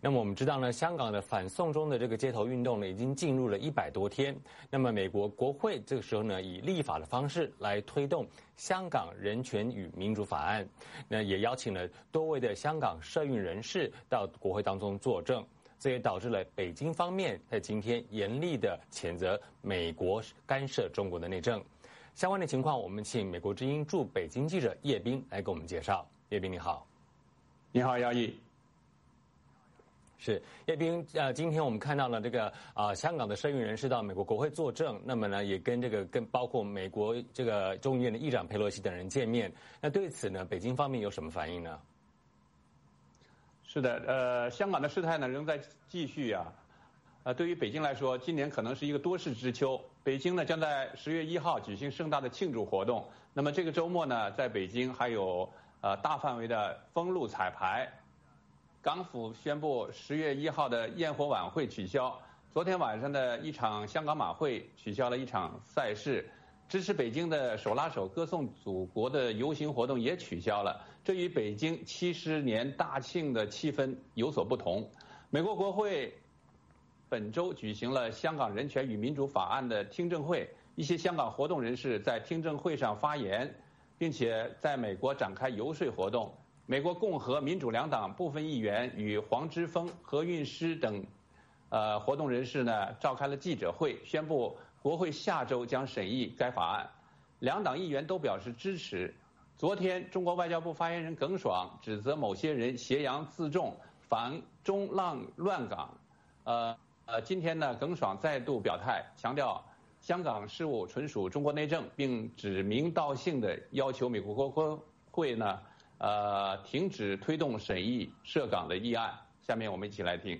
那么我们知道呢，香港的反送中的这个街头运动呢，已经进入了100多天。那么美国国会这个时候呢，以立法的方式来推动香港人权与民主法案，那也邀请了多位的香港社运人士到国会当中作证。这也导致了北京方面在今天严厉的谴责美国干涉中国的内政。相关的情况，我们请美国之音驻北京记者叶斌来给我们介绍。叶斌你好。 你好，姚毅。 是叶斌，今天我们看到了这个香港的社运人士到美国国会作证，那么呢也跟包括美国这个众议院的议长佩洛西等人见面。那对此呢，北京方面有什么反应呢？ 是的，香港的事态呢仍在继续啊。对于北京来说，今年可能是一个多事之秋。北京呢将在10月1号举行盛大的庆祝活动。那么这个周末呢，在北京还有大范围的封路彩排。港府宣布10月1号的焰火晚会取消。昨天晚上的一场香港马会取消了一场赛事。支持北京的手拉手歌颂祖国的游行活动也取消了，这与北京70年大庆的气氛有所不同。美国国会本周举行了香港人权与民主法案的听证会，一些香港活动人士在听证会上发言，并且在美国展开游说活动。美国共和民主两党部分议员与黄之锋、何韵诗等活动人士呢召开了记者会，宣布国会下周将审议该法案，两党议员都表示支持。昨天，中国外交部发言人耿爽指责某些人挟洋自重，反中乱港。今天呢，耿爽再度表态，强调香港事务纯属中国内政，并指名道姓的要求美国国会呢，停止推动审议涉港的议案。下面我们一起来听。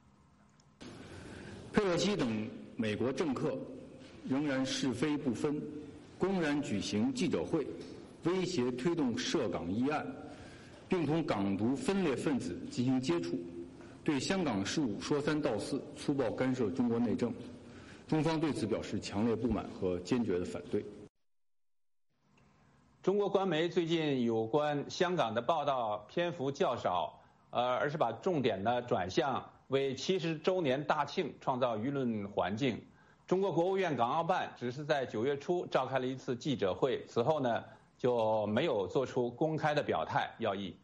佩洛西等美国政客仍然是非不分，公然举行记者会，威胁推动涉港议案，并同港独分裂分子进行接触，对香港事务说三道四，粗暴干涉中国内政。中方对此表示强烈不满和坚决的反对。 中国官媒最近有关香港的报道篇幅较少，而是把重点呢转向为70周年大庆创造舆论环境。中国国务院港澳办只是在9月初召开了一次记者会，此后呢就没有做出公开的表态。姚毅。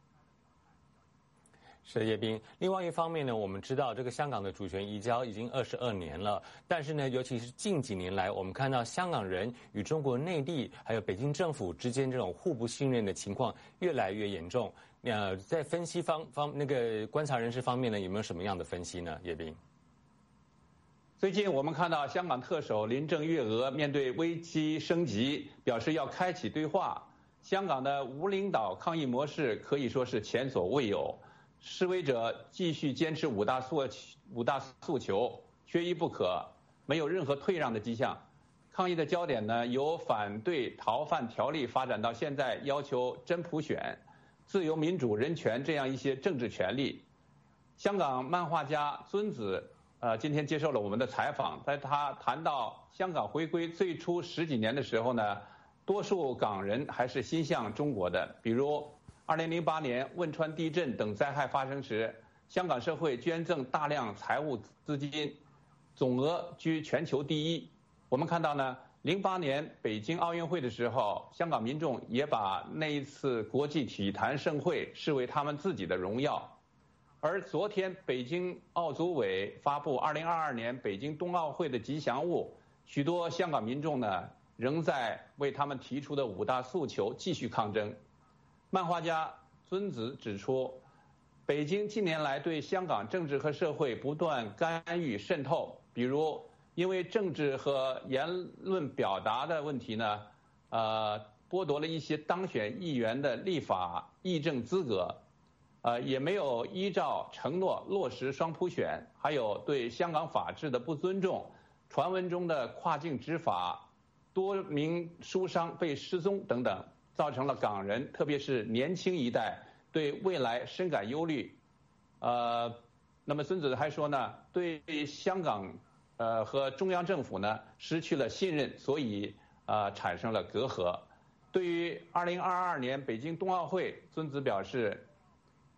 是叶斌。另外一方面呢，我们知道这个香港的主权移交已经22年了，但是呢，尤其是近几年来，我们看到香港人与中国内地还有北京政府之间这种互不信任的情况越来越严重。在分析那个观察人士方面呢，有没有什么样的分析呢？叶斌。 最近我们看到香港特首林郑月娥面对危机升级，表示要开启对话。香港的无领导抗议模式可以说是前所未有，示威者继续坚持五大诉求，缺一不可，没有任何退让的迹象。抗议的焦点呢，由反对逃犯条例发展到现在要求真普选、自由民主、人权这样一些政治权利。香港漫画家尊子今天接受了我们的采访，在他谈到香港回归最初10几年的时候呢，多数港人还是心向中国的。比如2008年汶川地震等灾害发生时，香港社会捐赠大量财务资金，总额居全球第一。我们看到呢，08年北京奥运会的时候，香港民众也把那一次国际体坛盛会视为他们自己的荣耀。而昨天北京奥组委发布2022年北京冬奥会的吉祥物，许多香港民众呢仍在为他们提出的5大诉求继续抗争。漫画家尊子指出，北京近年来对香港政治和社会不断干预渗透，比如因为政治和言论表达的问题呢，剥夺了一些当选议员的立法议政资格。也没有依照承诺落实双普选，还有对香港法治的不尊重，传闻中的跨境执法，多名书商被失踪等等，造成了港人特别是年轻一代对未来深感忧虑。那么孙子还说呢，对香港和中央政府呢失去了信任，所以产生了隔阂。对于2022年北京冬奥会，孙子表示，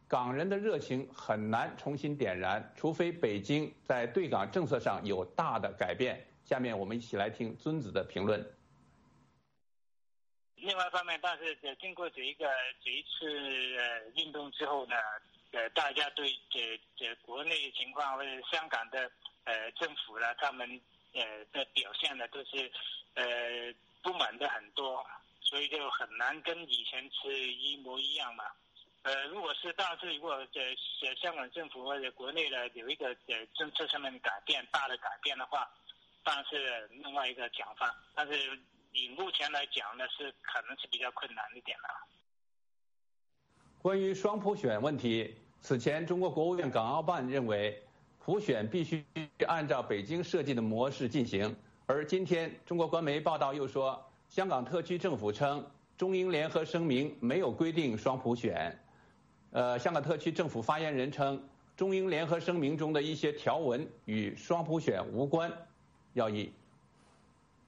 港人的热情很难重新点燃，除非北京在对港政策上有大的改变。下面我们一起来听尊子的评论。 另外一方面，但是经过这一次运动之后呢，大家对国内情况或者香港的政府呢，他们的表现呢都是不满的很多，所以就很难跟以前是一模一样嘛。如果香港政府或者国内的有一个政策上面的改变，大的改变的话，当然是另外一个讲法。但是以目前来讲呢，可能是比较困难一点了。 关于双普选问题，此前中国国务院港澳办认为，普选必须按照北京设计的模式进行。而今天中国官媒报道又说，香港特区政府称，中英联合声明没有规定双普选。香港特区政府发言人称，中英联合声明中的一些条文与双普选无关。耀一。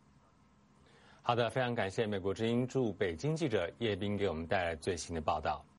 好的，非常感谢美国之音驻北京记者叶斌给我们带来最新的报道。